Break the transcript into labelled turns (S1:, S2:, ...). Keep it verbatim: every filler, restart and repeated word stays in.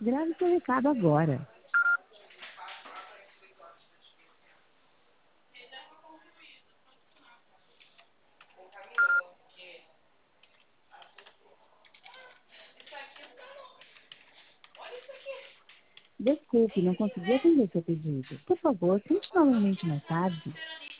S1: Grave seu recado agora. Desculpe, não consegui atender seu pedido. Por favor, tente novamente mais tarde.